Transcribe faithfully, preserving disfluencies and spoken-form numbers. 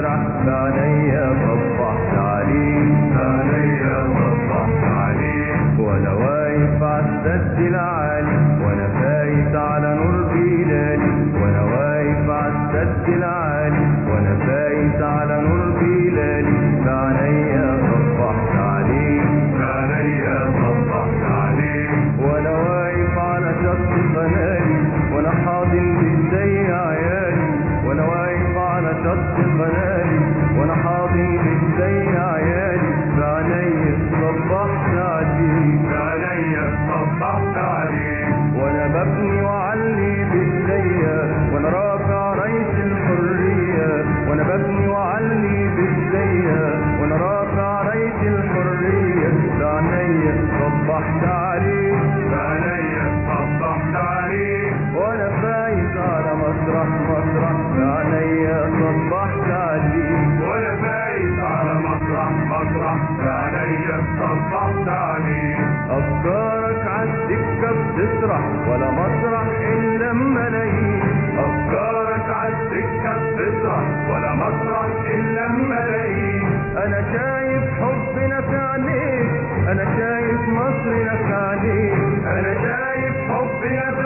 مسرح بعينيا صبحت عليك، بعينيا صبحت عليك، وانا واقف عالسد العالي وانا فايت على نور بلالي، وانا واقف عالسد العالي وانا فايت على نور بلالي، بعينيا صبحت عليك، بعينيا صبحت عليك، وانا واقف على شط قنالي وانا حاضن بايدي عيالي، وانا واقف على شط قنالي وانا حاضن بايدي عيالي، بعينيا صبحت عليك، بعينيا صبحت عليك، وانا ببني وعلي بايديا وانا رافع راية الحرية، وانا ببني وعلي بايديا وانا رافع راية الحرية، بعينيا صبحت عليك، بعينيا صبحت عليك، وانا فايت على مسرح مسرح بعينيا صبحت عليك، وانا فايت على مسرح مسرح بعينيا صبحت عليك، افكارك عالسكة بتسرح ولا مسرح الا ملايين، افكارك عالسكة بتسرح ولا مسرح الا ملايين، انا شايف حبنا في عينيك، انا شايف مصرنا في عينيك، انا شايف حبنا في